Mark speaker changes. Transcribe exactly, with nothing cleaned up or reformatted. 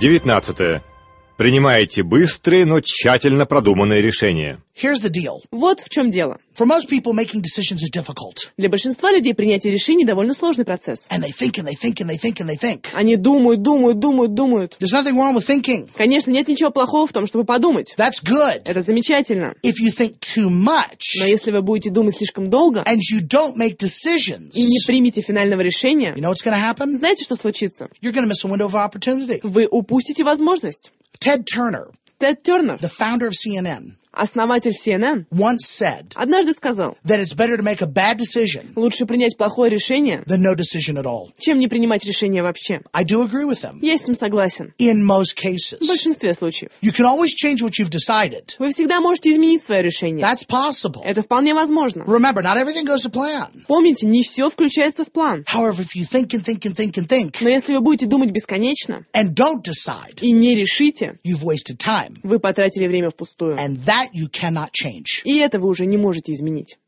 Speaker 1: девятнадцатое. Принимайте быстрые, но тщательно продуманные решения.
Speaker 2: Here's the deal.
Speaker 3: Вот в чем дело.
Speaker 2: For most people, making decisions is difficult.
Speaker 3: Для большинства людей принятие решений довольно сложный процесс.
Speaker 2: And they think and they think and they think and they think.
Speaker 3: Они думают, думают, думают, думают.
Speaker 2: There's nothing wrong with thinking.
Speaker 3: Конечно, нет ничего плохого в том, чтобы подумать.
Speaker 2: That's good.
Speaker 3: Это замечательно.
Speaker 2: If you think too much
Speaker 3: Но если вы будете думать слишком долго
Speaker 2: and you don't make decisions,
Speaker 3: и не примете финального решения,
Speaker 2: you know what's going to happen?
Speaker 3: знаете, что случится?
Speaker 2: You're going to miss a window of opportunity.
Speaker 3: Вы упустите возможность.
Speaker 2: Ted Turner,
Speaker 3: Тед Тернер,
Speaker 2: the founder of C N N,
Speaker 3: основатель Си Эн Эн,
Speaker 2: once said
Speaker 3: однажды сказал,
Speaker 2: that it's better to make a bad decision
Speaker 3: лучше принять плохое решение,
Speaker 2: than no decision at all.
Speaker 3: чем не принимать решение вообще.
Speaker 2: I do agree with him.
Speaker 3: Я с ним согласен.
Speaker 2: In most cases.
Speaker 3: В большинстве случаев.
Speaker 2: You can always change what you've decided.
Speaker 3: Вы всегда можете изменить свое решение.
Speaker 2: That's possible.
Speaker 3: Это вполне возможно.
Speaker 2: Remember, not everything goes to plan.
Speaker 3: Помните, не все включается в план.
Speaker 2: However, if you think and think and think and think
Speaker 3: Но если вы будете думать бесконечно
Speaker 2: and don't decide,
Speaker 3: и не решите,
Speaker 2: you've wasted time.
Speaker 3: вы потратили время впустую.
Speaker 2: And that you cannot change.
Speaker 3: И это вы уже не можете изменить.